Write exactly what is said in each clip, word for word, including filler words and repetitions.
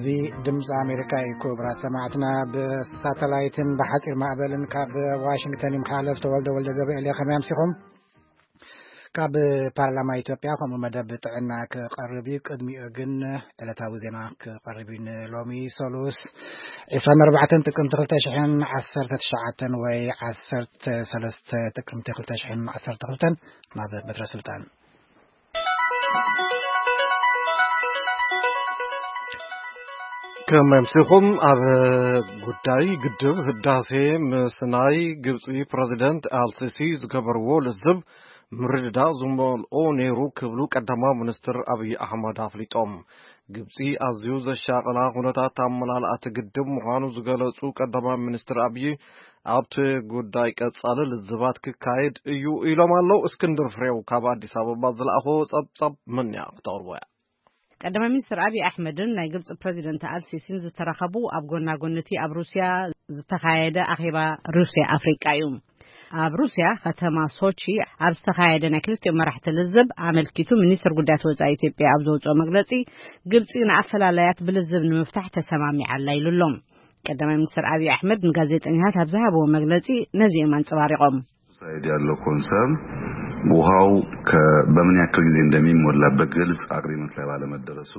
أزي دمز أمريكا كبرى سمعتنا بساتلايت بحث المقبل كاب واشنطن مخالف تولد ولد قبل اللي خمام سيهم كاب برلمان إثيوبيا هم مدب تعنا كقربي قدمي أجن ثلاثة وزنا كقربين لومي سولوس إسلام أربعة تكم تخلتشحن عشرة تشعة وي عشرة ثلاثة تكم تخلتشحن عشرة تخلتن ماذا بدر سلطان كما يمسكم على قداي قدب هداسي مسناي قبطي بريزيدنت السيسي زكبر وول الزب مردا زمال او نيرو كبلو قدما منستر ابي احمد افليطوم قبطي ازيوز الشاقلا هنتا تاملال اتقدب مخانو زغلصو قدما منستر ابي ابت قداي قصال لزبات كايد ايو إلمالو اسكندر فريو كابا አዲስ አበባ ዝላخو صبصب من يا توروا قدم مستر أبي أحمد ناي قبط بريزيدنت السيسي زترخبو أبغونا قنتي أب روسيا زتخايدة أخيبا روسيا أفريقيا يوم أب روسيا ختما سوتشي أرستخايدة نكلت مرحت للزب عمل كيتو منيستر قدات وزا إثيوبيا أبزوج ومقلتي قبطي نعفل عليات بالزب نمفتح تسمامي على الليل اللوم قدم مستر أبي أحمد نقازيت أنهات هبزهب ومقلتي نزي من صوارقهم ሳይድ ያለው ኮንሰርን ውሃው በምን ያክል ጊዜ እንደሚሞላ በግልጽ አግሪመንት ላይ ባለመደረሱ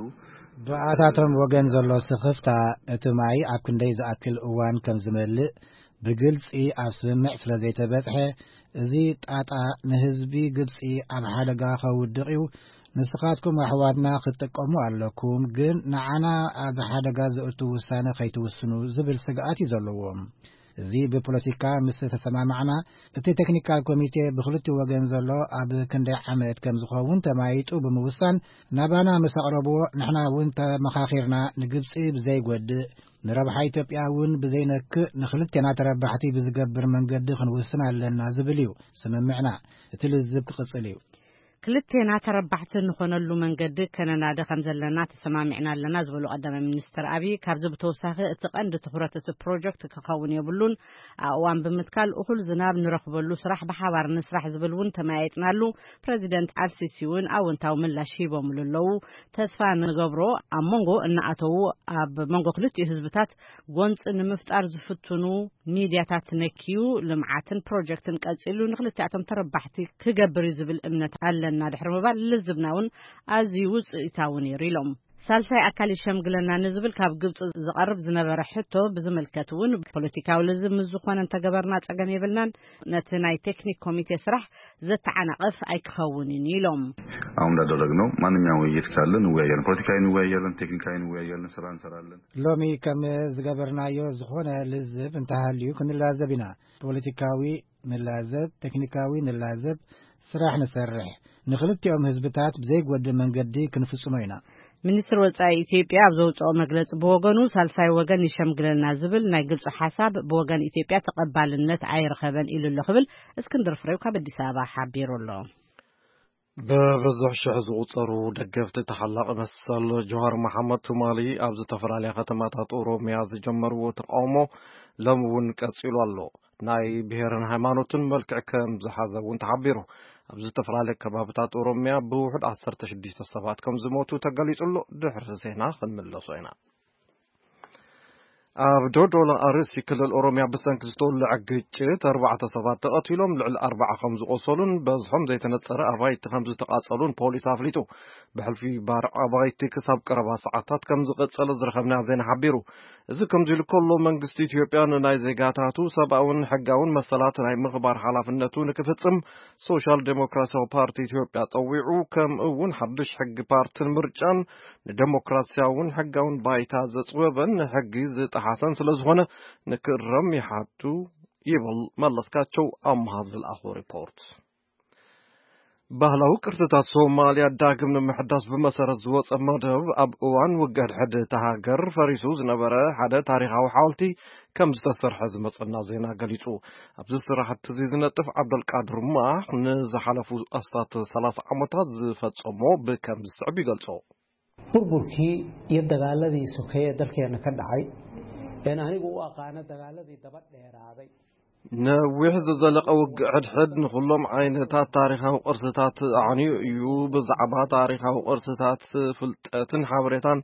በአታቶም ወገን ዘሎ ስኽፍታ እትማይ ኣብ ክንደይ ዝኣክል እዋን ከም ዝመልእ በግልጽ ኣስምዕ ስለ ዘይተበጽሐ እዚ ጣጣ ንህዝቢ ግብጽ ኣብ ሓደጋ ከውድቕዩ ንስኻትኩም ኣሕዋትና ክትጠቀሙ ኣለኩም ግን ንዓና ኣብ ሓደጋ ዘእቱ ውሳነ ከይትውስኑ ዝብል ስግኣት ይዘለዎም زي ببوليتيكا مثل تسمع معنا التي تكنيكال كوميتي بخلطي وجن زلوا أب كندي عملت كم زخون تمايت وبموسان نبانا مسقربو نحنا وانت مخاخيرنا نجبسي بزي قد نربح إثيوبيا ون بزينك نخلطنا تربحتي بزقبر من قد خنوسنا لنا زبليو سمعنا تلزب تقصليو كلتنا تربحت نخونلو من قد كنا دخل زلنا تسمعنا لنا زبلو قدام منستر أبي كارزب توساخ اتقند تخرات البروجكت كخون يبلون وان بمتكال أخل زناب نرخبلو سرح بحوار نسرح زبلون تمايتنا له بريزيدنت السيسيون أو انتاو من لاشيبو مللو تسفى نغبرو أمونغو ان أتو أب مونغو كلتي هزبتات قونت ان مفتار زفتنو ميدياتات نكيو لمعاتن بروجكتن كالسيلو نخلتي اتم تربحتي كقبري زبل امنت على لنا دحر مبال لزبناون ازي وص يتاوني ريلوم سالفاي اكل شمغلنا نزبل كاب ግብጽ زقرب زنبر حتو بزملكتون بوليتيكاو لزم مزخون انت جبرنا صقم يبلنان نتناي تكنيك كوميتي سرح زتعنقف ايكخونين يلوم አሁን እንዳደረግነው ማንኛውም ውይይት ካለን ወያየን ፖለቲካዊ ወያየን ቴክኒካዊ ወያየን ስራ እንሰራለን ሎሚ ከም ዝገበርናዮ ዝሆነ ልዝብ እንታሃልዩ ክንላዘብና ፖለቲካዊ ንላዘብ ቴክኒካዊ ንላዘብ ስራህ ነሰርሕ ንخلتيوم ህዝብታት بزي قد منقدي كنفصمينا ሚኒስትር ወጻኢ ኢትዮጵያ ኣብዘውፅኦ መግለጽ በወገኑ ሳልሳይ ወገን ይሸምግለና ዝብል ናይ ግብጽ ሓሳብ በወገን ኢትዮጵያ ተቀባልነት ኣይረኸበን ኢሉ ለኽብል እስክንድር ፍሬው ካብ አዲስ አበባ ሓቢሩሎ በብዙሕ ሽሕ ዝቁፀሩ ደገፍቲ ተሓላቕ መሰል ጆሃር መሐመድ ቱማሊ ኣብ ዝተፈላለዩ ከተማታት ኦሮሚያ ዝጀመርዎ ተቃውሞ ሎም እውን ቀፂሉ ኣሎ ናይ ብሔርን ሃይማኖትን መልክዕ ከም ዝሓዘ እውን ተሓቢሩ ኣብዚ ዝተፈላለዩ ከባቢታት ኦሮሚያ ብውሕድ عشرة وستة ሰባት ከም ዝሞቱ ተገሊጹሎ ድሕሪ ዜና ክንምለሱ ኢና ኣብ ዶዶላ ኣርሲ ክልል ኦሮሚያ ብሰንኪ ዝተወልዐ ግጭት ኣርባዕተ ሰባት ተቐቲሎም ልዕሊ ኣርባዓ ከም ዝቆሰሉን በዝሖም ዘይተነፀረ ኣባይቲ ከም ዝተቃፀሉን ፖሊስ ኣፍሊጡ ብሕልፊ ባር ኣባይቲ ክሳብ ቀረባ ሰዓታት ከም ዝቐፀለ ዝረኸብና ዜና ሓቢሩ እዚ ከምዚ ኢሉ ከሎ መንግስቲ ኢትዮጵያ ናይ ዜጋታቱ ሰብኣውን ሕጋውን መሰላት ናይ ምኽባር ሓላፍነቱ ንክፍጽም ሶሻል ዴሞክራሲያዊ ፓርቲ ኢትዮጵያ ፀዊዑ ከም እውን ሓድሽ ሕጊ ፓርቲን ምርጫን ንዴሞክራሲያውን ሕጋውን ባይታ ዘፅወበን ሕጊ ዝጠሓሰን ስለዝኾነ ንክረም ይሓቱ ይብል መለስካቸው ኣምሃዝል ኣኹ ሪፖርት ባህላዊ ቅርስታት ሶማልያ ዳግም ንምሕዳስ ብመሰረት ዝወፀ መደብ ኣብ እዋን ውግድ ሕድ ተሃገር ፈሪሱ ዝነበረ ሓደ ታሪኻዊ ሓወልቲ ከም ዝተሰርሐ ዝመፀና ዜና ገሊጹ ኣብዚ ስራሕቲ እዚ ዝነጥፍ ዓብደልቃድር ማህ ንዝሓለፉ ኣስታት ሰላሳ ዓመታት ዝፈፀሞ ብከም ዝስዕብ ይገልጾ burburkii iyo dagaaladii sokeeye dalkeena ka dhacay een anigu u aqaana dagaaladii daba dheeraaday نوح زلق وقعد حد نخلهم عينتات تاريخها وقرصتات عني يو بزعبها تاريخها وقرصتات فلتاتن حابريتان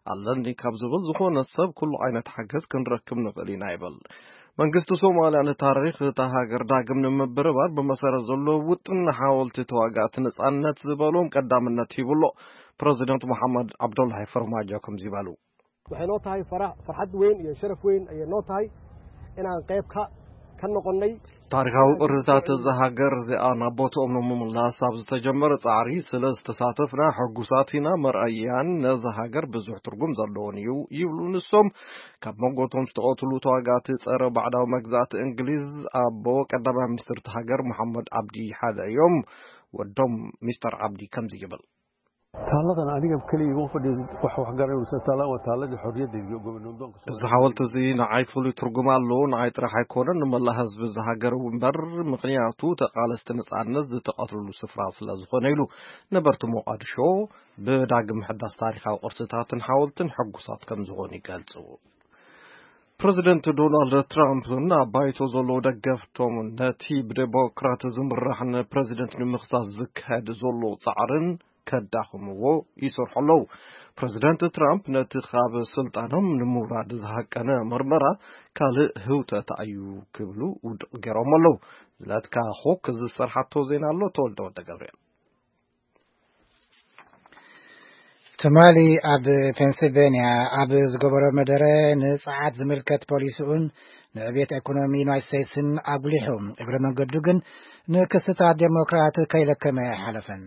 ኣለኒ ካብ ዝብል ዝኾነ ሰብ ኩሉ ዓይነት ሓገዝ ክንረክብ ንኽእል ኢና ይብል መንግስቲ ሶማልያ ንታሪኽ እታ ሃገር ዳግም ንምብርባር ብመሰረት ዘሎ ውጥን ሓወልቲ ተዋጋእቲ ነጻነት ዝበሎም ቀዳምነት ሂብሎ ፕሬዚደንት መሐመድ ዓብዱላሂ ፈርማጆ ከምዚ ይበሉ waxay noo tahay farxad weyn iyo sharaf weyn ay noo tahay inaan qayb ka ከነቆነይ ታሪካዊ ቅርስታት እዛ ሃገር እዚኣ ናብ ቦትኦም ንምምላስ ኣብ ዝተጀመረ ጻዕሪ ስለ ዝተሳተፍና ሕጉሳት ኢና መርኣያን ነዛ ሃገር ብዙሕ ትርጉም ዘለዎን እዩ ይብሉ ንሶም ካብ መንጎቶም ዝተቐትሉ ተዋጋእቲ ጸረ ባዕዳዊ መግዛእቲ እንግሊዝ ኣቦ ቀዳማይ ሚኒስትር ሃገር መሐመድ ዓብዲ ሓደ እዮም ወዶም ሚስተር ዓብዲ ከምዚ ይብል taaladan aniga kaliya ugu fadhiyo wax wax garanaysa taaladan waa taaladii xorriyadda iyo gobondoonka እዚ ሓወልቲ እዚ ንዓይ ፍሉይ ትርጉም ኣለዎ ንዓይ ጥራሕ ኣይኮነን ንመላ ህዝቢ ዝሃገር እምበር ምክንያቱ ተቃለስቲ ነጻነት ዝተቐትልሉ ስፍራ ስለ ዝኾነ ኢሉ ነበርቲ ሞቃዲሾ ብዳግም ምሕዳስ ታሪካዊ ቅርስታትን ሓወልትን ሕጉሳት ከም ዝኾኑ ይገልጹ ፕሬዚደንት ዶናልድ ትራምፕ እና ባይቶ ዘሎ ደገፍቶም ነቲ ብዴሞክራት ዝምራሕ ፕሬዚደንት ንምኽሳስ ዝካየድ ዘሎ ጻዕርን ከዳኽምዎ ይሰርሑ ኣለዉ ፕሬዚደንት ትራምፕ ነቲ ካብ ስልጣኖም ንምውራድ ዝሃቀነ ምርመራ ካልእ ህውተት እዩ ክብሉ ውድቕ ገይሮም ኣለዉ ዝለትካ ኾክ ዝሰርሓቶ ዜና ኣሎ ተወልደ ወደ ገብርኤል ትማሊ ኣብ ፔንሲልቬንያ ኣብ ዝገበሮ መደረ ንፀዓት ዝምልከት ፖሊስኡን ንዕብየት ኢኮኖሚ ዩናይትድ ስቴትስን ኣጉሊሖም እግረ መንገዱ ግን ንክስታት ዴሞክራት ከይለከመ ሓለፈን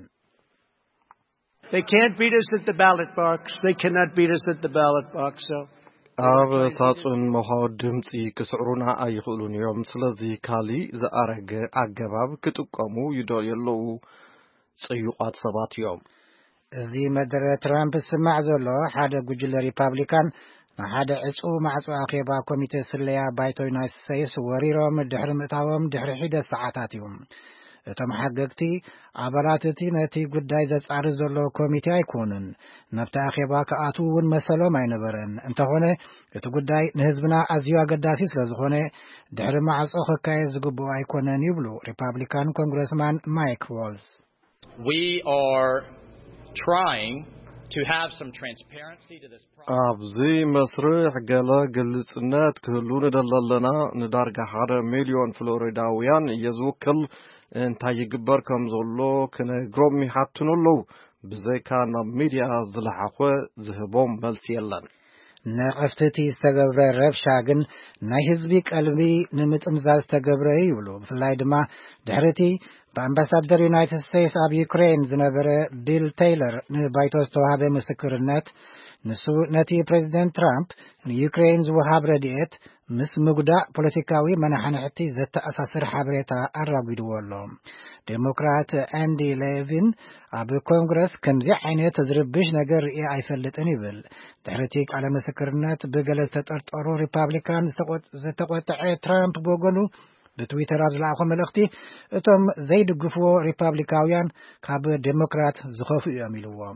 They can't beat us at the ballot box. They cannot beat us at the ballot box. So ኣብ ሳጹን መኻወድ ድምፂ ክስዕሩና ኣይኽእሉን እዮም ስለዚ ካሊእ ዝኣረገ ኣገባብ ክጥቀሙ ይደልዩ ጽዩቓት ሰባት እዮም እዚ መደረ ትራምፕ ስማዕ ዘሎ ሓደ ጉጅለ ሪፓብሊካን ንሓደ ዕፁ ማዕፁ ኣኼባ ኮሚቴ ስለያ ባይቶ ዩናይትድ ስቴትስ ወሪሮም ድሕሪ ምእታዎም ድሕሪ ሒደት ሰዓታት እዮም እቶም ሓገግቲ ኣባላት እቲ ነቲ ጉዳይ ዘጻሪ ዘሎ ኮሚቴ ኣይኮኑን ነብቲ ኣኼባ ከኣትዉ እውን መሰሎም ኣይነበረን እንተኾነ እቲ ጉዳይ ንህዝብና ኣዝዩ ኣገዳሲ ስለ ዝኾነ ድሕሪ ማዕፆ ክካየድ ዝግብኦ ኣይኮነን ይብሉ ሪፓብሊካን ኮንግረስማን ማይክ ዋልዝ We are trying to have some transparency to this process. ኣብዚ መስርሕ ገለ ግልጽነት ክህሉ ንደለለና ንዳርጋ ሓደ ሚልዮን ፍሎሪዳውያን የዝውክል እንታይ ይግበር ከም ዘሎ ክነግሮም ይሓትኑ ኣለዉ ብዘይካ ናብ ሚድያ ዝለሓኾ ዝህቦም መልሲ የለን ንዕፍትቲ ዝተገብረ ረብሻ ግን ናይ ህዝቢ ቀልቢ ንምጥምዛዝ ዝተገብረ ይብሉ ብፍላይ ድማ ድሕርቲ በአምባሳደር ዩናይትድ ስቴትስ ኣብ ዩክሬን ዝነበረ ቢል ቴይለር ንባይቶ ዝተዋሃበ ምስክርነት ንሱ ነቲ ፕሬዚደንት ትራምፕ ንዩክሬን ዝወሃብ ረድኤት ምስ ምግዳእ ፖለቲካዊ መናሕንሕቲ ዘተኣሳስር ሓበሬታ ኣራጊድዎ ኣሎ ዴሞክራት አንዲ ሌቪን ኣብ ኮንግረስ ከምዚ ዓይነት ዝርብሽ ነገር ርኢ ኣይፈልጥን ይብል ድሕርቲ ቃለ ምስክርነት ብገለ ተጠርጠሩ ሪፓብሊካን ዝተቆጥዐ ትራምፕ በጎኑ በትዊተር ኣብ ዝለኣኾ መልእኽቲ እቶም ዘይድግፍዎ ሪፓብሊካውያን ካብ ዴሞክራት ዝኸፉ እዮም ኢልዎም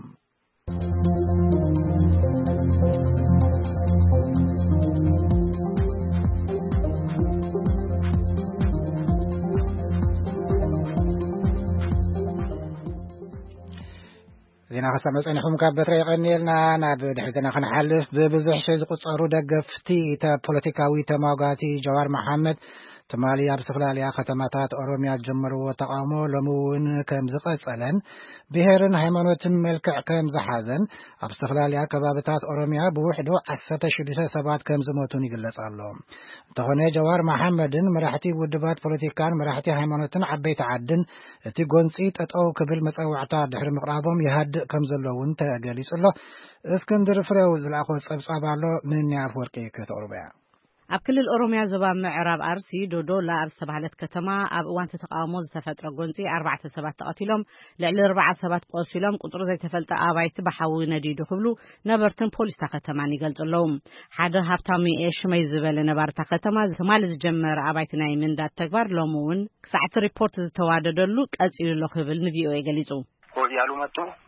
ዜና ከሰመፀኒኹም ካብ በትረ ይቐኒልና ናብ ድሕሪትና ክንሓልፍ ብብዙሕ ሸይ ዝቁፀሩ ደገፍቲ ፖለቲካዊ ተሟጋቲ ጀዋር መሓመድ ትማሊ ኣብ ዝተፈላለዩ ከተማታት ኦሮሚያ ጀመርዎ ተቃውሞ ሎሚ እውን ከም ዝቐፀለን ብሄርን ሃይማኖትን መልክዕ ከም ዝሓዘን ኣብ ዝተፈላለዩ ከባቢታት ኦሮሚያ ብውሕዱ ዓሰርተ ሽዱሽተ ሰባት ከም ዝሞቱን ይግለጽ ኣሎ እንተኾነ ጀዋር መሓመድን መራሕቲ ውድባት ፖለቲካን መራሕቲ ሃይማኖትን ዓበይቲ ዓድን እቲ ጎንፂ ጠጠው ክብል መፀዋዕታ ድሕሪ ምቕራቦም ይሃድእ ከም ዘለውን ተገሊጹ ኣሎ እስክንድር ፍሬው ዝለኣኾ ፀብጻብ ኣሎ ምንያ አፈወርቂ ከተቕርበያ ኣብ ክልል ኦሮሚያ ዞባ ምዕራብ አርሲ ዶዶላ ኣብ ዝተባህለት ከተማ ኣብ እዋን ተቃውሞ ዝተፈጥረ ጎንፂ ኣርባዕተ ሰባት ተቐቲሎም ልዕሊ ኣርባዕተ ሰባት ቆሲሎም ቁጥሩ ዘይተፈልጠ ኣባይቲ ብሓዊ ነዲዱ ክብሉ ነበርትን ፖሊስ ከተማን ይገልጹ ኣለዉ ሓደ ሃብታሚ ሽመይ ዝበለ ነባርታ ከተማ ትማሊ ዝጀመረ ኣባይቲ ናይ ምንዳድ ተግባር ሎሚ እውን ክሳዕቲ ሪፖርት ዝተዋደደሉ ቀፂሉ ኣሎ ክብል ንቪኦኤ ገሊጹ ያሉ መጡ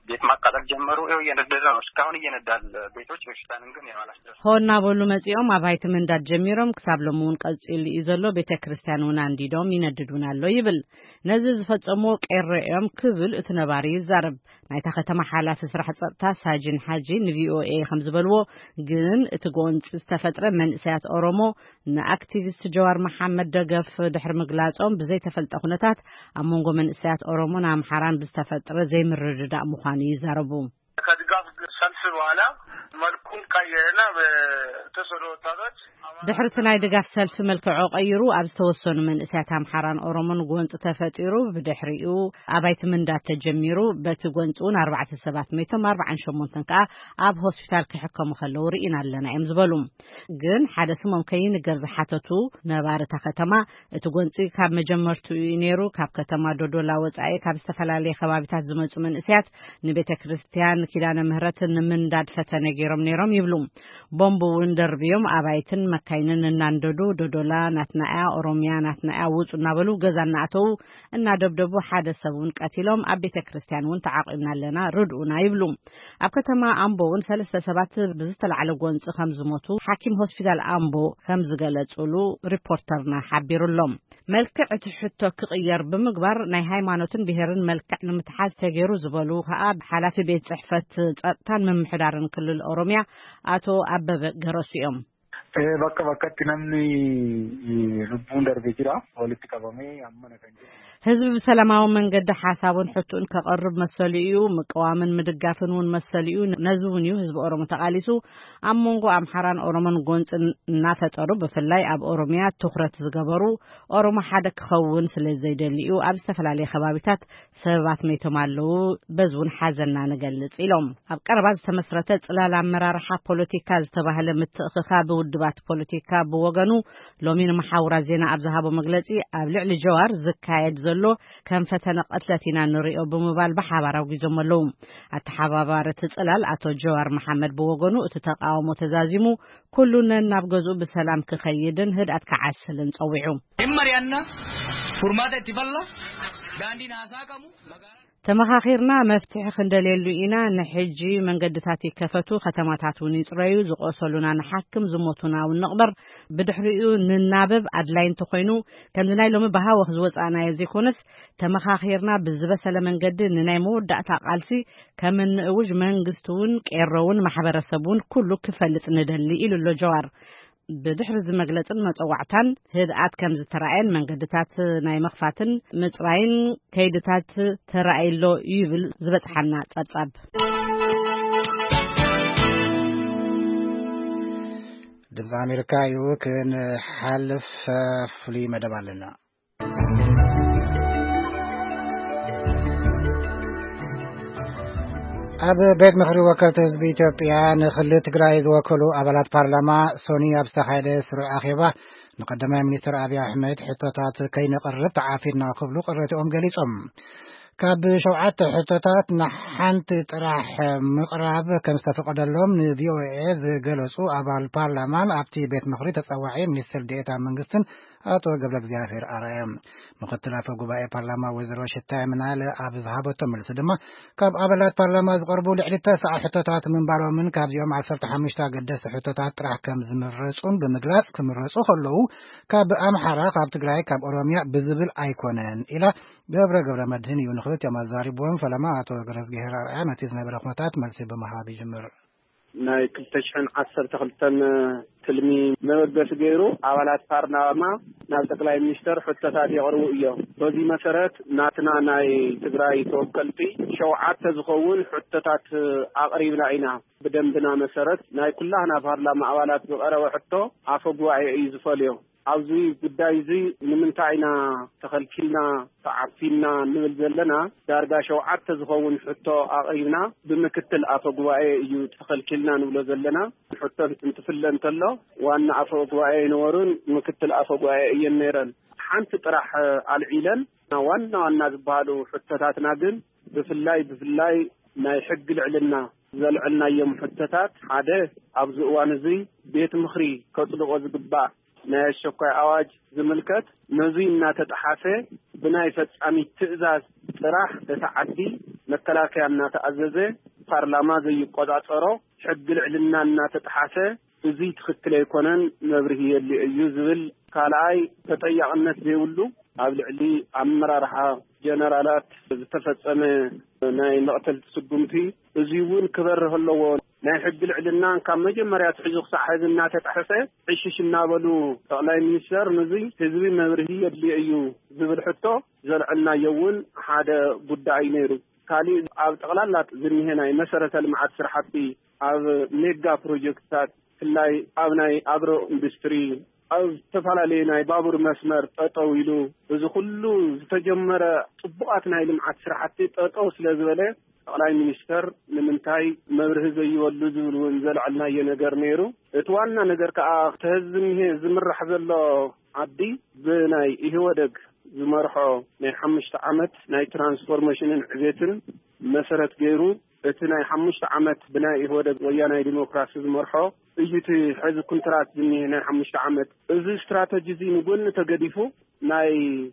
ቤት ማቃጠል ጀመሩ። ይኸው እየነደደ ነው እስካሁን እየነዳል ቤቶች በሽታን ግን ያዋላሽ ሆና ቦሉ መጽዮም አባይትም እንዳጀሚሮም ክሳብለሙን ቀጽል ይዘሎ ቤተክርስቲያኑና እንዲዶም ይነድዱናል ይብል ነዚህ ዝፈጸሙ ቀረዮም ክብል እትነባሪ ይዛረብ ናይታ ከተማ ሓላፊ ስራሕ ጸጥታ ሳጅን ሓጂ ንቪኦኤ ከምዝበልዎ ግን እትጎንጽ ዝተፈጥረ መንእሰያት ኦሮሞ ንአክቲቪስት ጀዋር መሐመድ ደገፍ ድሕር ምግላጾም ብዘይ ተፈልጠ ኩነታት አሞንጎ መንእሰያት ኦሮሞና አምሐራን ብዝተፈጥረ ዘይምርድዳ ምዃኑ ይዛረቡ ከድጋፍ ሰልፍ በኋላ መልኩን ቀየረና በተሰዶ ወጣቶች ድሕርቲ ናይ ድጋፍ ሰልፍ መልክዑ ቀይሩ ኣብ ዝተወሰኑ መንእሰያት አምሐራን ኦሮሞን ጎንጽ ተፈጢሩ ብድሕሪኡ ኣባይቲ ምንዳት ተጀሚሩ በቲ ጎንጹን ኣርባዕተ ሰባት ሞይቶም ኣርባዓን ሸሞንተን ከዓ ኣብ ሆስፒታል ክሕከሙ ከለዉ ርኢና ኣለና እዮም ዝበሉ ግን ሓደ ስሞም ከይንገር ዝሓተቱ ነባርታ ከተማ እቲ ጎንጺ ካብ መጀመርቱ ነይሩ ካብ ከተማ ዶዶላ ወጻኢ ካብ ዝተፈላለየ ከባቢታት ዝመጹ መንእሰያት ንቤተ ክርስቲያን ኪዳነ ምህረት ንምንዳድ ፈተነ ገይሮም ነይሮም ይብሉ ቦምቡ እንደርብዮም ኣባይትን መካይንን እናንደዱ ዶዶላ ናትናያ ኦሮሚያ ናትናያ ውጹ እናበሉ ገዛና አተው እና ደብደቡ ሓደ ሰቡን ቀቲሎም ኣብ ቤተ ክርስቲያን ወን ተዓቂምና ኣለና ርድኡና ይብሉ ኣብ ከተማ ኣምቦውን ሰለስተ ሰባት ብዝተላዕለ ጎንጽ ከም ዝሞቱ ሓኪም ሆስፒታል ኣምቦ ከም ዝገለጹሉ ሪፖርተርና ሓቢሩሎም መልክዕ እቲ ሕቶ ክቅየር ብምግባር ናይ ሃይማኖትን ብሄርን መልክዕ ንምትሓዝ ተገይሩ ዝበሉ ከዓ ሓላፊ ቤት ጽሕፈት ጸጥታን ምምሕዳርን ክልል ኦሮሚያ አቶ አበበ ገረሲኦም bakka bakkatti namni lubbuun darbee jira walitti qabamee amma kan jiru ህዝብ በሰላማዊ መንገድ ሐሳቡን ሕቱን ከቀርብ መሰልዩ መቃወምን ምድጋፍን መሰልዩ ነዝውን ዩ ህዝብ ኦሮሞ ተቃሊሱ አሞንጎ አምሐራን ኦሮሞን ጎንጽን እናፈጠሩ በፈላይ አብ ኦሮሚያ ትኩረት ዝገበሩ ኦሮሞ ሓደ ክኸውን ስለዘይደልዩ ኣብ ዝተፈላለዩ ከባቢታት ሰባት ሜተማለው በዝውን ሓዘና ንገልጽ ኢሎም ኣብ ቀረባ ዝተመስረተ ጽላል አመራርሓ ፖለቲካ ዝተባህለ ምትእኽኻ ብውድባት ፖለቲካ ብወገኑ ሎሚን መሓውራ ዜና ኣብ ዝሃቦ መግለጺ ኣብ ልዕሊ ጀዋር ዝካየድ ዘሎ ከም ፈተነ ቀትለቲና ንሪኦ ብምባል በሓባራው ጊዜመለው አተሓባባሪ ጽላል አቶ ጀዋር መሐመድ በወገኑ እቲ ተቃውሞ ተዛዚሙ ኩሉን ናብ ገዝኡ በሰላም ክኸይድን ህድአት ከዓስልን ጸዊዑ ይመሪያና ፉርማት ትፈላ ዳንዲና ሳቀሙ ተመኻኺርና መፍትሒ ክንደልየሉ ኢና ንሕጂ መንገድታት ይከፈቱ ከተማታት ውን ይጽረዩ ዝቆሰሉና ንሓክም ዝሞቱና ውን ንቕበር ብድሕሪኡ ንናበብ ኣድላይ እንተኮይኑ ከምዚ ናይ ሎሚ ባሃወ ዝወጻና የዘይኮነስ ተመኻኺርና ብዝበሰለ መንገዲ ንናይ መወዳእታ ቃልሲ ከም ንእውጅ መንግስቱን ቀረውን ማሕበረሰቡን ኩሉ ክፈልጥ ንደሊ ኢሉሎ ጀዋር بدحر زمجلتن متوعتان هدأت كم زترعين من قدتات ناي مخفاتن مترعين كيدتات ترعين لو يبل زبط حنا تطاب دبز أمريكا يوكن حلف فلي مدبالنا أب بيت مخري وكالة حزب إثيوبيا نخلي تግራይ ዝወከሉ አባላት ፓርላማ ሶኒ ኣብ ዝተኻየደ ስሩዕ ኣኼባ ንቀዳማይ ሚኒስትር አብይ አሕመድ ሕቶታት ከይነቀርብ ተዓፊርና ክብሉ ቅሬትኦም ገሊጾም ካብ ሸውዓተ ሕቶታት ንሓንቲ ጥራሕ ምቕራብ ከም ዝተፈቀደሎም ንቪኦኤ ዝገለጹ አባል ፓርላማን ኣብቲ ቤት ምኽሪ ተጸዋዒ ሚኒስትር ዴኤታ መንግስትን አቶ ገብረ እግዚአብሔር አርአያም ምክትል አፈ ጉባኤ ፓርላማ ወይዘሮ ሽታይ ምናለ ኣብ ዝሃበቶ መልስ ድማ ካብ አባላት ፓርላማ ዝቀርቡ ልዕሊ ተስዓ ሕቶታት ምንባሮምን ካብዚኦም ዓሰርተ ሓሙሽተ ገደስቲ ሕቶታት ጥራሕ ከም ዝምረጹን ብምግላጽ ክምረጹ ከለዉ ካብ ኣምሓራ ካብ ትግራይ ካብ ኦሮሚያ ብዝብል ኣይኮነን ኢላ ገብረ ገብረ መድህን እዩ ንኽልት የማዛሪቦም ፈለማ አቶ ገብረ እግዚአብሔር አርአያ ነቲ ዝነበረ ኩነታት መልሲ ብምሃብ ይጅምር ናይ ክልተ ሽሕን ዓሰርተ ክልተን ትልሚ መበገስ ገይሩ አባላት ፓርላማ ናብ ጠቅላይ ሚኒስትር ሕቶታት የቅርቡ እዮም በዚ መሰረት ናትና ናይ ትግራይ ተወከልቲ ሸውዓተ ዝኸውን ሕቶታት አቅሪብና ኢና ብደንብና መሰረት ናይ ኩላህና ፓርላማ አባላት ዝቀረበ ሕቶ አፈ ጉባኤ እዩ ዝፈልዮ ኣብዚ ጉዳይ እዚ ንምንታይና ተኸልኪልና ተዓፊና ንብል ዘለና ዳርጋ ሸውዓተ ዝኸውን ሕቶ አቅሪብና ብምክትል አፈ ጉባኤ እዩ ተኸልኪልና ንብሎ ዘለና ሕቶ እንትፍለ እንተሎ ዋና አፈ ጉባኤ ነበሩን ምክትል አፈ ጉባኤ እየን ነይረን ሓንቲ ጥራሕ አልዒለን ዋና ዋና ዝበሃሉ ሕቶታትና ግን ብፍላይ ብፍላይ ናይ ሕግ ልዕልና ዘልዕልናዮም ሕቶታት ሓደ ኣብዚ እዋን እዚ ቤት ምኽሪ ከጽድቆ ዝግባእ ናይ አስቸኳይ አዋጅ ዝምልከት ነዚ እናተጣሓፈ ብናይ ፈጻሚ ትዕዛዝ ጥራሕ ተዓዲ መከላከያ እናተአዘዘ ፓርላማ ዘይቆጣጠሮ ሕግ ልዕልና እናተጣሓሰ እዚ ትክክል ኣይኮነን መብርሂ የሊ እዩ ዝብል ካልኣይ ተጠያቅነት ዘይብሉ ኣብ ልዕሊ ኣመራርሓ ጀነራላት ዝተፈጸመ ናይ መቅተልቲ ስጉምቲ እዚ እውን ክበርህ ኣለዎ ናይ ሕግ ልዕልና ካብ መጀመርያ ትሕዙ ክሳዕ ሕዚ እናተጣሓሰ ዕሽሽ እናበሉ ጠቅላይ ሚኒስተር ነዚ ህዝቢ መብርሂ የድሊ እዩ ዝብል ሕቶ ዘልዕልናዮ እውን ሓደ ጉዳይ ነይሩ ካሊእ ኣብ ጠቅላላት ዝኒሄ ናይ መሰረተ ልምዓት ስራሕቲ ኣብ ሜጋ ፕሮጀክትታት ፍላይ ኣብ ናይ አግሮ ኢንዱስትሪ ኣብ ዝተፈላለዩ ናይ ባቡር መስመር ጠጠው ኢሉ እዚ ኩሉ ዝተጀመረ ጽቡቃት ናይ ልምዓት ስራሕቲ ጠጠው ስለ ዝበለ ጠቅላይ ሚኒስተር ንምንታይ መብርሂ ዘይወሉ ዝብል እውን ዘልዕልናዮ ነገር ነይሩ እቲ ዋና ነገር ከዓ ተህዝምሄ ዝምራሕ ዘሎ ዓዲ ብናይ ኢህወደግ ዝመርሖ ናይ ሓሙሽተ ዓመት ናይ ትራንስፎርሜሽንን ዕቤትን መሰረት ገይሩ እቲ ናይ ሓሙሽተ ዓመት ብናይ ኢህወደግ ወያናይ ዲሞክራሲ ዝመርሖ እዩቲ ሕዚ ኮንትራት ዝኒሄ ናይ ሓሙሽተ ዓመት እዚ ስትራቴጂ እዚ ንጎኒ ተገዲፉ ናይ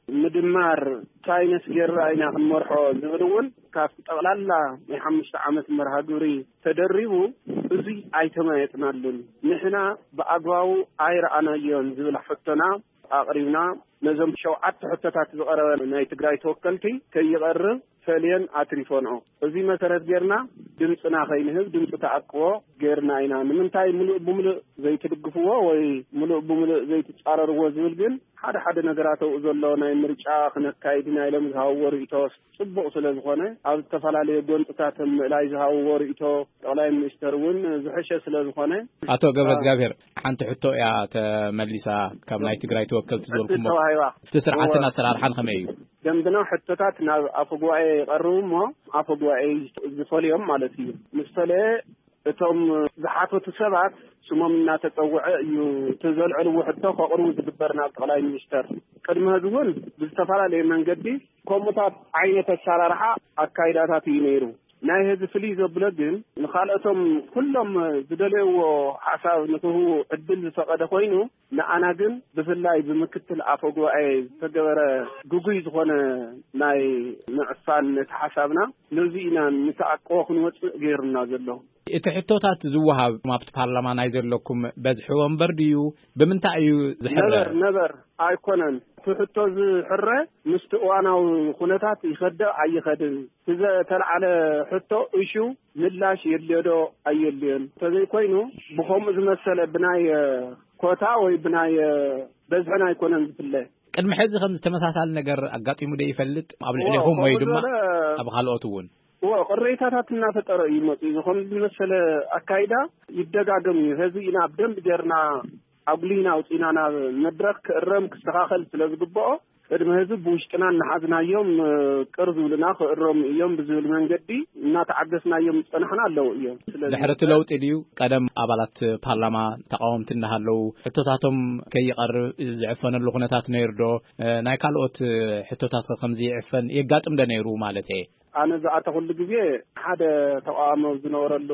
ምድማር ሳይንስ ጌርና ኢና ክንመርሖ ዝብል እውን ካብ ጠቅላላ ናይ ሓሙሽተ ዓመት መርሃ ግብሪ ተደሪቡ እዚ ኣይተማየጥናሉን ንሕና ብኣግባቡ ኣይረኣናዮን ዝብል ሕቶና ኣቅሪብና ነዞም ሸውዓተ ሕቶታት ዝቀረበ ናይ ትግራይ ተወከልቲ ከይቀርብ ፈልየን አትሪፎንኦ እዚ መሰረት ጌርና ድምፅና ከይንህብ ድምፅ ተኣቅቦ ጌርና ኢና ንምንታይ ሙሉእ ብሙሉእ ዘይትድግፍዎ ወይ ሙሉእ ብሙሉእ ዘይትጻረርዎ ዝብል ግን ሓደ ሓደ ነገራት ኣው ዘሎ ናይ ምርጫ ክነካይድ ናይ ሎም ዝሃብዎ ርእቶስ ጽቡቕ ስለ ዝኾነ ኣብ ዝተፈላለዩ ጎንፅታት ምእላይ ዝሃብዎ ርእቶ ጠቅላይ ሚኒስተር እውን ዝሕሸ ስለ ዝኾነ ኣቶ ገብረ እግዚአብሔር ሓንቲ ሕቶ እያ ተመሊሳ ካብ ናይ ትግራይ ተወከልቲ ዝብልኩሞ እቲ ስርዓትን ኣሰራርሓን ከመይ እዩ ደምድና ሕቶታት ናብ ኣፈ ጉባኤ ይቐርቡ እሞ ኣፈ ጉባኤ ዝፈልዮም ማለት እዩ ምስ ፈለየ እቶም ዝሓተቱ ሰባት ስሞም እናተፀውዐ እዩ ተዘልዕልዎ ሕቶ ከቕርቡ ዝግበር ናብ ጠቅላይ ሚኒስተር ቅድመ ሕዚ እውን ብዝተፈላለየ መንገዲ ከምኡታት ዓይነት ኣሰራርሓ ኣካይዳታት እዩ ነይሩ ናይ ህዝቢ ፍልይ ዘብሎ ግን ንኻልኦቶም ኩሎም ዝደለይዎ ሓሳብ ንክህቡ ዕድል ዝፈቀደ ኮይኑ ንኣና ግን ብፍላይ ብምክትል ኣፈ ጉባኤ ዝተገበረ ጉጉይ ዝኾነ ናይ ምዕፋን ነቲ ሓሳብና ነዚ ኢና ንተኣቅቦ ክንወፅእ ገይሩና ዘሎ እቲ ሕቶታት ዝወሃብ ማብት ፓርላማ ናይ ዘለኩም በዝሒ ወንበር ድዩ ብምንታይ እዩ ዝሕረ ነበር ነበር ኣይኮነን ሕቶ ዝሕረ ምስቲ እዋናዊ ኩነታት ይኸድእ ኣይኸድን ዝተልዓለ ሕቶ እሹ ምላሽ የድልዮ ኣየድልዮን ተዘይ ኮይኑ ብከምኡ ዝመሰለ ብናይ ኮታ ወይ ብናይ በዝሕና ኣይኮነን ዝፍለ ቅድሚ ሕዚ ከም ዝተመሳሳለ ነገር ኣጋጢሙ ደ ይፈልጥ ኣብ ልዕሊኹም ወይ ድማ ኣብ ካልኦት እውን ወቅሬታታት እናፈጠረ ይመጽ ይኹን ዝመሰለ አካይዳ ይደጋገም ህዚ ኢና በደንብ ጀርና አጉሊና ውጪና ናብ መድረክ ክእረም ክስተኻኸል ስለዝግበኦ ቅድመ ህዝብ ብውሽጥና እናሓዝናዮም ቅርብ ብልና ክእረም እዮም ብዝብል መንገዲ እናተዓገስናዮም ፀናሕና ኣለው እዮም ድሕረት ለውጥ ድዩ ቀደም አባላት ፓርላማ ተቃወምቲ እናሃለው ሕቶታቶም ከይቀርብ ዝዕፈነሉ ኩነታት ነይርዶ ናይ ካልኦት ሕቶታት ከምዚ ይዕፈን የጋጥም ደ ነይሩ ማለት እዩ ኣነ ዝኣተ ኩሉ ግዜ ሓደ ተቃዋሞ ዝነበረሉ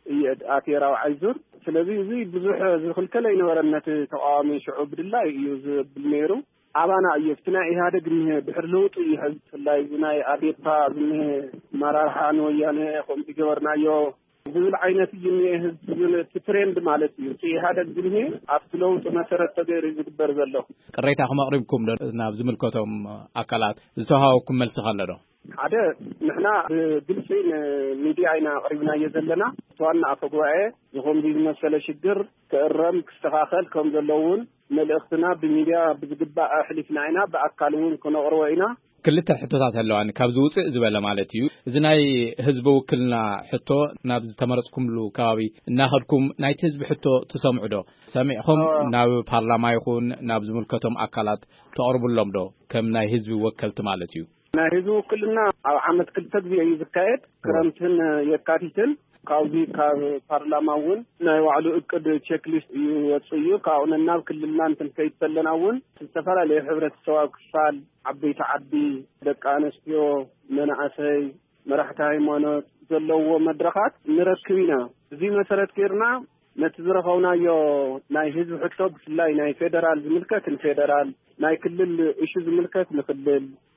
ኣቴራው ዓይዙር ስለዚ እዚ ብዙሕ ዝኽልከለ ይነበረነት ተቃዋሚ ሽዑ ብድላይ እዩ ዝብል ነይሩ ኣባና እየፍትና ኢህአዴግ ንሄ ድሕር ለውጥ ይሕዝ ፍላይ ናይ ኣዴፓ ዝንሄ ማራርሓን ወያነ ከምቲ ገበርናዮ ዝብል ዓይነት ዝንሄ ህዝብ ትሬንድ ማለት እዩ ኢህአዴግ ዝንሄ ኣብቲ ለውጥ መሰረት ተገይሩ ዝግበር ዘሎ ቅሬታ ከመቕሪብኩም ናብ ዝምልከቶም ኣካላት ዝተዋሃበኩም መልሲ ካለ ዶ ሓደ ንሕና ብግልፂ ሚድያ ኢና ቀሪብናዮ ዘለና ተዋና ኣፈ ጉባኤ ዝኸምዚ ዝመሰለ ሽግር ክእረም ክስተኻኸል ከም ዘለውን መልእኽትና ብሚድያ ብዝግባእ ኣሕሊፍና ኢና ብኣካል እውን ክነቕርቦ ኢና ክልተ ሕቶታት ኣለዋኒ ካብ ዝውፅእ ዝበለ ማለት እዩ እዚ ናይ ህዝቢ ውክልና ሕቶ ናብ ዝተመረፅኩምሉ ከባቢ እናኸድኩም ናይቲ ህዝቢ ሕቶ ትሰምዑ ዶ ሰሚዕኹም ናብ ፓርላማ ይኹን ናብ ዝምልከቶም ኣካላት ተቕርቡሎም ዶ ከም ናይ ህዝቢ ወከልቲ ማለት እዩ ናይ ህዝቢ ውክልና ኣብ ዓመት ክልተ ግዜ እዩ ዝካየድ ክረምትን የካቲትን ካብዚ ካብ ፓርላማ እውን ናይ ባዕሉ እቅድ ቼክ ሊስት እዩ ወፅዩ ካብኡ ናብ ክልልና እንትን ከይድ ከለና እውን ዝተፈላለዩ ሕብረተሰባዊ ክፋል ዓበይቲ ዓዲ ደቂ ኣንስትዮ መናእሰይ መራሕቲ ሃይማኖት ዘለዎ መድረኻት ንረክብ ኢና እዚ መሰረት ጌርና ነቲ ዝረኸብናዮ ናይ ህዝቢ ሕቶ ብፍላይ ናይ ፌደራል ዝምልከት ንፌደራል ናይ ክልል እሹ ዝምልከት ንክልል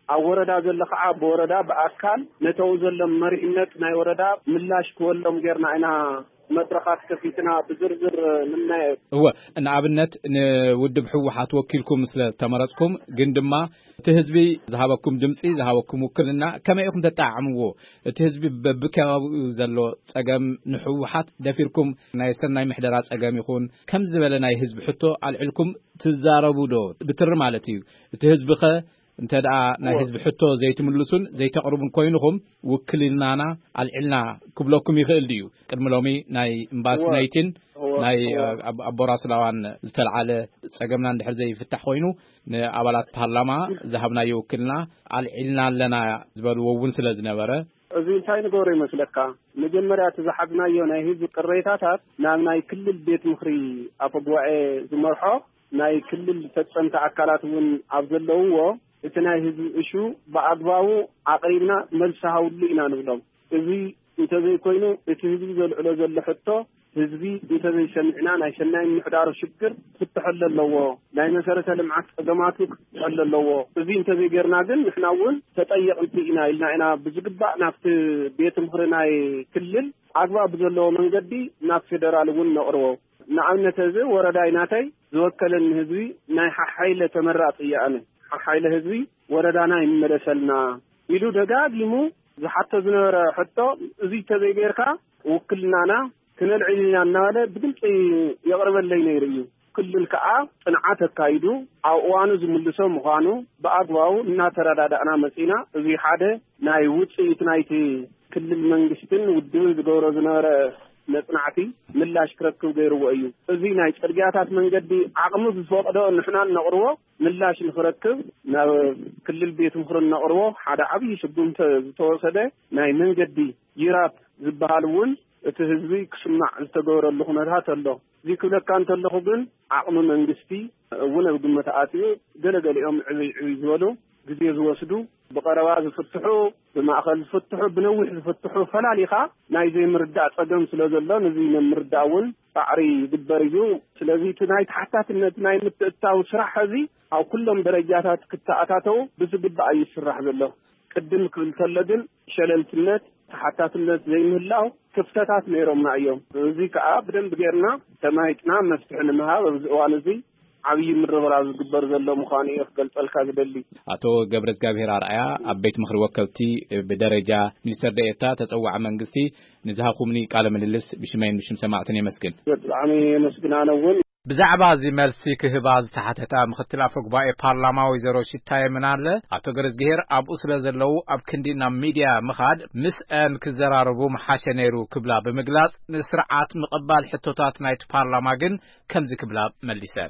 أوردا زل خعب وردا بأكل نتوزل مرئنة ناي وردا ملاش كولهم غيرنا أنا مدرخات كفيتنا بزرزر منا هو أن عبنت نودب حوحات وكيلكم مثل تمرسكم جندما تهزبي ذهبكم دمسي ذهبكم وكلنا كما يكون تتعموا تهزبي ببكا زلو أجام نحوحات دفيركم نايسنا محدرات أجام يكون كم زبالنا يهزب حتى على علكم تزاربوا دو بتر مالتي تهزب خ انت دا ناهز بحطو زي تملسون زي تقربون كوينهم وكلنانا علعلنا كبلوكم يخيل ديو كرملومي ناي مباس نايتين ناي أبوراس لوان زتلعال ساقمنا ندحر زي فتح خوينو نعبالات بحرلاما زهبنا يوكلنا علعلنا لنا زبالو وونسل زنبارة أزين تاين قوري مسلكا مجمرات زحقنا يونا هيز قريتاتات نامنا كل البيت مخري أفضوعي زمرحو ناي كل الفتسنت عكالاتون أفضلوه اتنا هذي إشو بعضواو عقريبنا ملسها ولينا نقدم إذي إنتزي كوينو إتهذي ذل على ذل حتى هذي إنتزي سمعنا نايشناين محدار الشكر فتحل اللوه لا مسارة لمعك أقاماتك حل اللوه إذي إنتزي قرنا دل نحن أول تطيق انتئنا إلنا إنا بزقبع نافت بيت مخرنا كلل عقبا بذلو من قدي نافت درالون نقروه نعم نتزي وردايناتي زوكلن هذي نايحا حيلة تمرات إيانا حيل هذي وردانا يمرسلنا يلو دقاقيمو حتى زنور حتى زي تذيقيركا وكلنا كنا العلينا نالا بدلت يغرب الليل يريو كل الكعا تنعاتك كايدو اوانو زملسو مخانو بأدواو ناترى دادانا مسينا زي حادة ناي وطي تنايتي كل المنجستن ودوز دورو زنور نصنعتي ملاش كركو غيرو ايو ازي ناي ترجاتات منجدي عقمو بفوقدو نحنا نقرو ملاش نخركب نا كل البيت مخرن نقرو حدا عبي شبون توسده ناي منجدي يرات زبالون اتهزبي كسمع التدور اللي خنرات الله ذي كل كانت الله بن عقم منجستي ولا بقمة آتيه قلق اليوم عزي ولو جزي زوسدو بقرواز فتحوا بمأخذ فتحوا بنوح فتحوا فلا لخا نايزي مردع صدم سلازلا نزينا مردعون فعري دبريو سلازي تنايت حتى تناي متأتاو سرح هذي أو كلهم درجاتات كتاعتاتو بس بدأ يسرح بالله قدم كل ثلدن شللتنت حتى تنت زي مهلاو كفتات نيرهم معيهم زي كعب بدن بغيرنا تمايتنا مفتحنا مها وأنا زي عبي مرة قبر زلوا مخاني أفضل الكاز بلي. أتو جبرت جابير رأيا أبيت مخر وكلتي بدرجة ميسر ديتا تسوع من قصتي نزها قومني قال من اللص بشمين مش مسمعتني مسكن. عمي مسكن أنا وين. بزعبا زي ملسي كهباز تحتها مختلف فوق بارلما وزروشي تاي مناله أتو جرز جهير أب أسرة زلوا أب كندينا ميديا مخاد مس أن كزراربو محاشنيرو كبلا بمجلس نسرعات مقبل حتوتات نايت بارلما جن كم زي كبلا مليسان.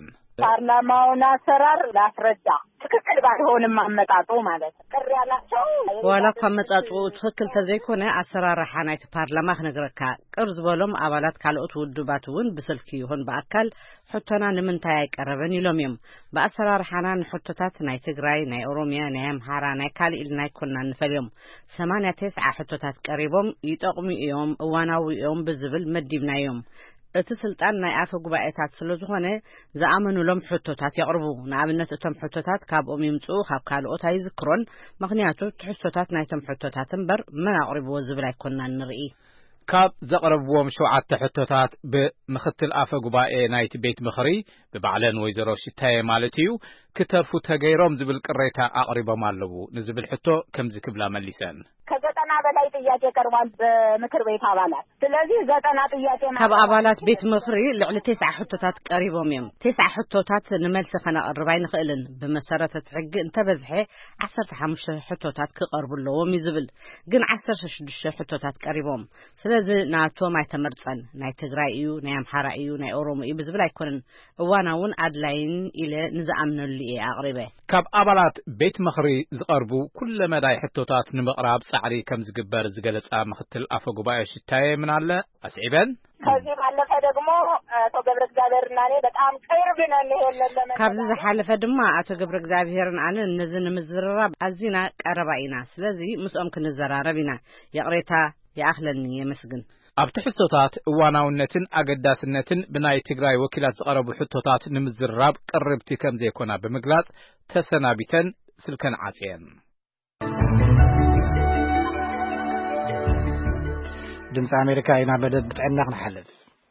ፓርላማውና ሰራር ላስረዳ ትክክል ባይሆንም ማመጣጡ ማለት ቅር ያላቸው ወላ ከመጣጡ ትክክል ተዘይኮነ አሰራር ሐናይት ፓርላማ ክነግረካ ቅርዝ በሎም አባላት ካልኦት ውድባቱን በስልክ ይሆን በአካል ሕቶና ንምንታይ አይቀርበን ይሎምም በአሰራር ሐናን ሕቶታት ናይ ትግራይ ናይ ኦሮሚያ ናይ አምሃራ ናይ ካልኢል ናይ ኮና ንፈልዮም ሰማንያ ወተስዓ ሕቶታት ቀሪቦም ይጠቅሙ እዮም እዋናዊ እዮም ብዝብል መዲብናዮም እቲ ስልጣን ናይ አፈ ጉባኤታት ስለዝኾነ ዝኣመኑሎም ሕቶታት ያቅርቡ ንኣብነት እቶም ሕቶታት ካብኦም ይምጹ ካብ ካልኦት ኣይዝክሮን ምክንያቱ ሕቶታት ናይቶም ሕቶታት እምበር መን ኣቅርብዎ ዝብል ኣይኮናን ንርኢ ካብ ዘቅረብዎም ሸውዓተ ሕቶታት ብምኽትል አፈ ጉባኤ ናይቲ ቤት ምኽሪ ብባዕለን ወይዘሮ ሽታዬ ማለት እዩ ክተርፉ ተገይሮም ዝብል ቅሬታ ኣቅሪቦም ኣለዉ ንዝብል ሕቶ ከምዚ ክብላ መሊሰን ከዘጠና በላይ ጥያቄ ቀርቧል በምክር ቤት አባላት ስለዚህ ዘጠና ጥያቄ ካብ አባላት ቤት ምኽሪ ልዕሊ ተስዓ ሕቶታት ቀሪቦም እዮም ተስዓ ሕቶታት ንመልሲ ከነቅርባይ ንኽእልን ብመሰረተ ሕጊ እንተበዝሐ ዓሰርተ ሓሙሽተ ሕቶታት ክቀርቡለዎም ይዝብል ግን ዓሰርተ ሽዱሽተ ሕቶታት ቀሪቦም ስለዚህ ናቶም ኣይተመርፀን ናይ ትግራይ እዩ ናይ አምሓራ እዩ ናይ ኦሮሞ እዩ ብዝብል ኣይኮነን እዋናውን ኣድላይን ኢለ ንዝኣምነሉ እየ ኣቅሪበ ካብ አባላት ቤት ምኽሪ ዝቀርቡ ኩለ መዳይ ሕቶታት ንምቕራብ ጻዕሪ ከም ዝግበር ዝገለጻ ምኽትል አፈ ጉባኤ ሽታዬ ምን አለ አስዒበን ከዚህ ባለፈ ደግሞ አቶ ገብረ እግዚአብሔርና እኔ በጣም ቅርብ ነን ይሄንን ለምን ካብዚ ዝሓለፈ ድማ አቶ ገብረ እግዚአብሔርን አነ እነዚህን ምዝራብ አዚና ቀረባይና ስለዚህ ምስኦም ክንዘራረብ ኢና የቅሬታ ያእኽለኒ የመስግን ኣብ ትሕቶታት እዋናውነትን ኣገዳስነትን ብናይ ትግራይ ወኪላት ዝቐረቡ ሕቶታት ንምዝራብ ቅርብቲ ከም ዘይኮና ብምግላጽ ተሰናቢተን ስልከን ዓጽየን ድምፂ ኣሜሪካ ኢና በደብ ብጥዕና ክንሓልፍ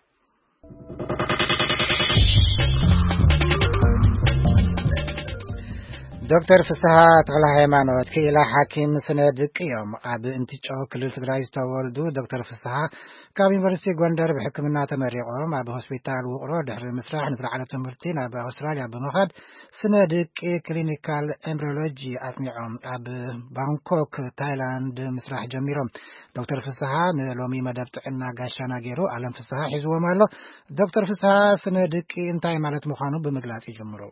ዶክተር ፍስሐ ተክለ ሃይማኖት ክኢላ ሓኪም ስነ ድቂ እዮም ኣብ እንትጮ ክልል ትግራይ ዝተወልዱ ዶክተር ፍስሐ ካብ ዩኒቨርሲቲ ጎንደር ብሕክምና ተመሪቆም ኣብ ሆስፒታል ውቅሮ ድሕሪ ምስራሕ ንዝለዓለ ትምህርቲ ናብ ኣውስትራልያ ብምኻድ ስነ ድቂ ክሊኒካል ኤምብሪዮሎጂ ኣጥኒዖም ኣብ ባንኮክ ታይላንድ ምስራሕ ጀሚሮም ዶክተር ፍስሐ ንሎሚ መደብ ጥዕና ጋሻና ገይሩ ኣለም ፍስሐ ሒዝዎም ኣሎ ዶክተር ፍስሐ ስነ ድቂ እንታይ ማለት ምዃኑ ብምግላጽ ይጀምሩ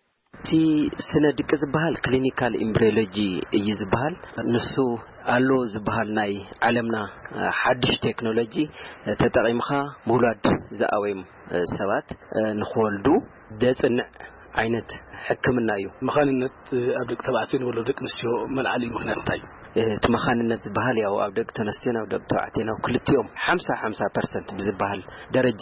ቲ ስነ ድቂ ዝበሃል ክሊኒካል ኤምብሪዮሎጂ እዩ ዝበሃል ንሱ አሎ ዝበሃል ናይ ዓለምና ሓድሽ ቴክኖሎጂ ተጠቂምኻ ምውላድ ዝኣወይም ሰባት ንኽወልዱ ደጽንዕ ዓይነት ሕክምና እዩ መኻንነት ኣብ ደቂ ተባዕትዮ ንወለዱ ደቂ ኣንስትዮ መልዓሊ ምክንያት እንታይ እቲ መኻንነት ዝበሃል ያው ኣብ ደቂ ተባዕትዮ ናብ ደቂ ተባዕትዮ ክልቲኦም ሓምሳ ሓምሳ ፐርሰንት ብዝበሃል ደረጃ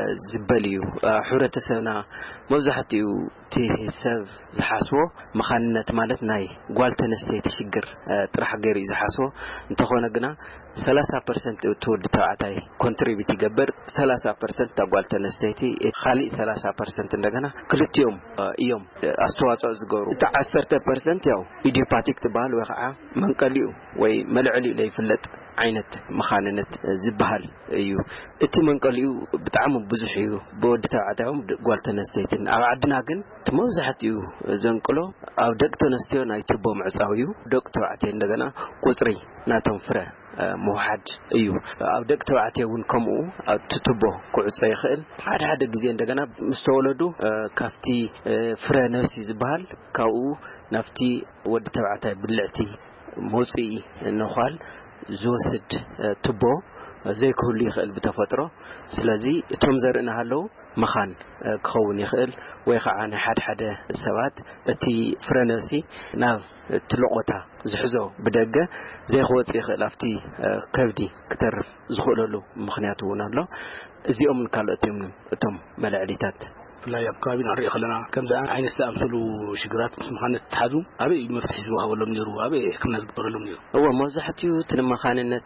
ዝበል እዩ ሕብረተሰብና መብዛሕትኡ እቲ ሰብ ዝሓስቦ መኻንነት ማለት ናይ ጓል ተነስተይቲ ሽግር ጥራሕ ገይሩ ዝሓስቦ እንተኾነ ግና ሰላሳ ፐርሰንት ተወዲ ተባዕታይ ኮንትሪቢዩት ይገብር ሰላሳ ፐርሰንት ጓል ተነስተይቲ ካልእ ሰላሳ ፐርሰንት እንደገና ክልቲኦም እዮም ኣስተዋጽኦ ዝገብሩ እቲ ዓሰርተ ፐርሰንት ያው ኢዲዮፓቲክ ትበሃል ወይ ከዓ መንቀሊኡ ወይ መልዕሊኡ ለይፍለጥ ዓይነት መኻንነት ዝበሃል እዩ እቲ መንቀሊኡ ብጣዕሚ ብዙሕ እዩ ብወዲ ተባዕታይም ጓል ተነስተይትን ኣብ ዓድና ግን መብዛሕትኡ ዘንቅሎ ኣብ ደቂ ተነስትዮ ናይ ቱቦ ምዕጻው እዩ ደቂ ተባዕትዮ እንደገና ቁጽሪ ናቶም ፍረ موحد أيو أبدك توعتي ونكمو تتبو كعصي يخيل حد حد جزء عندنا مستولدو كافتي فرا نفسي زبال كاو نفتي ود توعتي بلعتي موسي النخال زوسد تبو زي كل يخيل بتفترة سلازي تمزرنا هلو مخان كون يخيل ويخعان حد حد سوات تي فرنسي ناف تلقطها زحزو بدقة زي خوات يخيل أفتي كبدي كترف زخولو مخنياته ونالو زي أمن كالتهم تم ملعليتات لا يبقى بين الرئي خلنا كم ذا عين السلام سلو شجرات مخانة تحدو أبي مفتح زوها ولا منيرو أبي كنا نذكر لهم منيرو هو موزحتي تلما خانة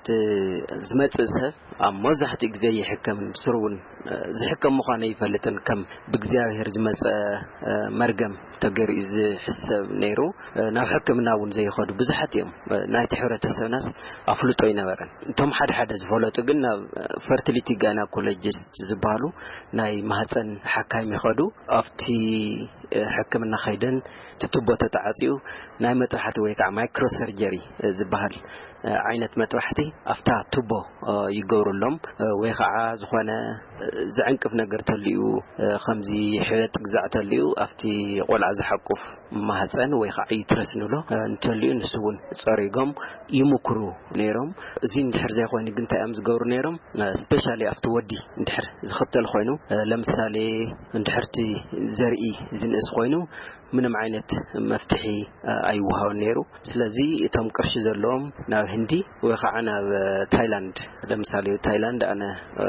زمت أسهل أم موزحتي زي حكم سرون زي حكم مخانة يفلتن كم بجزاهر زمت مرجم تجري إز حسب نيرو ناو حكم ناون زي خد بزحتيهم نايت حرة السناس أفلتوا ينورن توم حد حد زفلتوا قلنا fertility جانا كولجس زبالو ناي مهتن حكاي مخدو أفتي حكمنا خيدن تتبو تتعزيو ناي متوحت ويكع مايكرو سيرجري زبال عينة متوحتي أفتا تبو يقورو لهم ويكع زخوانا زعنكف نقرت الليو خمزي حيات قزعت الليو أفتي قول عز حقف مهتن ويكع يترسنو له نتليو نسون صاريقهم يمكرو نيرهم زين دحر زي خواني قنتا أمز قورو نيرهم سبيشالي أفتو ودي ندحر زخبت الخوينو لمسالي ندحرتي زرقي زين اسخوينو من معينة مفتحي أيوها ونيرو سلازي تم كرش زرلوم نا هندي وخعنا تايلاند لمثالي تايلاند أنا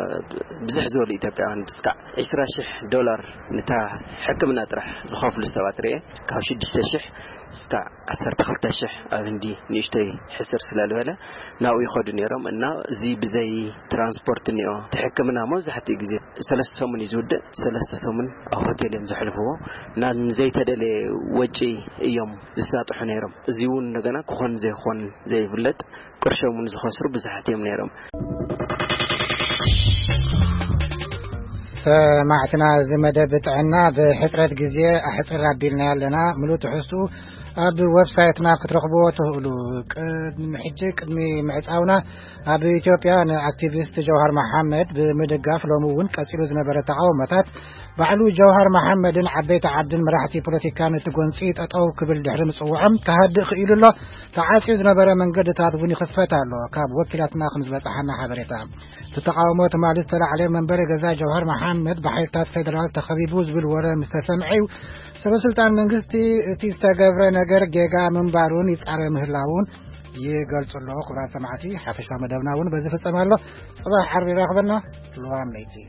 بزح زولي تبعان بسكع عشرة شح دولار نتا حكمنا ترح زخاف للسواترية كهاشي دشتشح سكع عسر تخلتشح هندي نيشتي حسر سلالو هلا ناو يخد نيرم إنه زي بزي ترانسبورت نيو تحكمنا موزة حتى يجزي سلسة سومن يزود سلسة سومن أو هتيل يمزحلفه نان زي تدل وجهي يوم بسات حنيرم زيون نجنا كون زي خون زي فلت كرشة من زخسر بزحتي من نيرم سمعتنا زمدة بتعنا بحسرة جزية أحسر ربينا لنا ملو تحسو أب ويب سايتنا كترخبوا تقولوا محجة كدمي معتاونا أب إثيوبيا أكتيفيست جوهر محمد بمدقاف لومون كتيرو زنبرة تعاومتات بعلو جوهر محمد عبيت عبد المرحتي بوليتيكان تقنصيت أطو قبل دحر مصوعم كهد خيل الله تعاسي زنبرة من قد تعرفوني خفتا له كاب وكيلاتنا خمس بتاعنا حضرتها تتقاومات مع الاطلاع عليه من برق زي جوهر محمد بحيرتات فيدرال تخبيبوز بالورا مستسمعي سبب سلطان منقستي تيستقبر نقر جيغا من بارون يسعر مهلاون يقلت الله قرى سمعتي حفشة مدوناون بذف السماء الله صباح حربي راقبنا لوام ليتي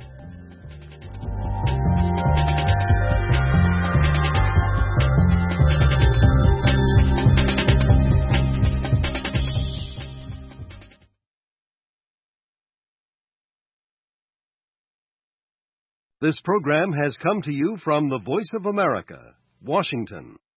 This program has come to you from the Voice of America, Washington.